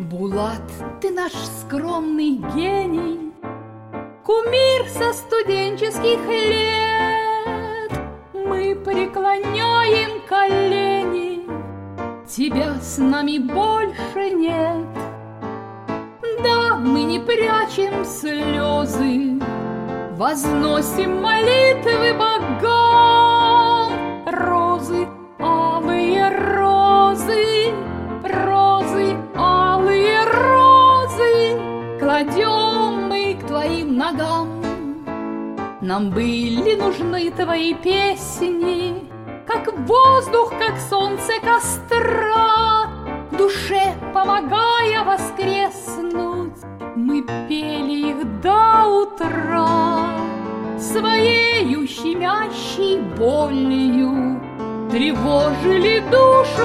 Булат, ты наш скромный гений, кумир со студенческих лет. Мы преклоняем колени, тебя с нами больше нет. Да, мы не прячем слезы, возносим молитвы богам. Розы, алые розы, розы, алые розы, кладем мы к твоим ногам. Нам были нужны твои песни, как воздух, как солнце костра. Душе помогая воскреснуть, мы пели их до утра. Своею щемящей болью тревожили душу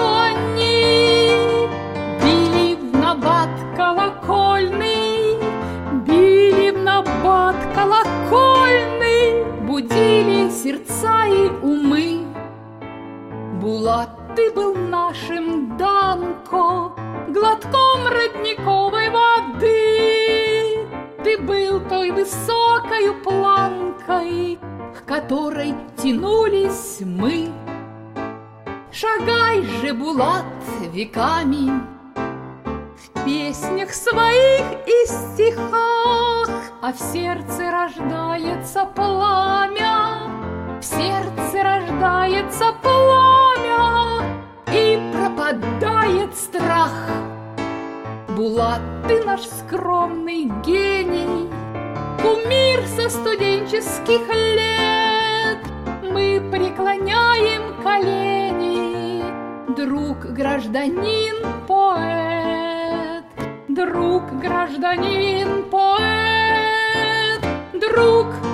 они, били в набат колокольный, били в набат колокольный, будили сердца и умы. Булат, ты был нашим Данко, глотком родниковой воды. Ты был той высокою планкой, к которой тянулись мы. Шагай же, Булат, веками в песнях своих и стихах, а в сердце рождается пламя, в сердце рождается пламя, и пропадает страх. Булат, ты наш скромный гений, кумир со студенческих лет. Мы преклоняем колени, друг, гражданин, поэт, друг, гражданин, поэт, друг,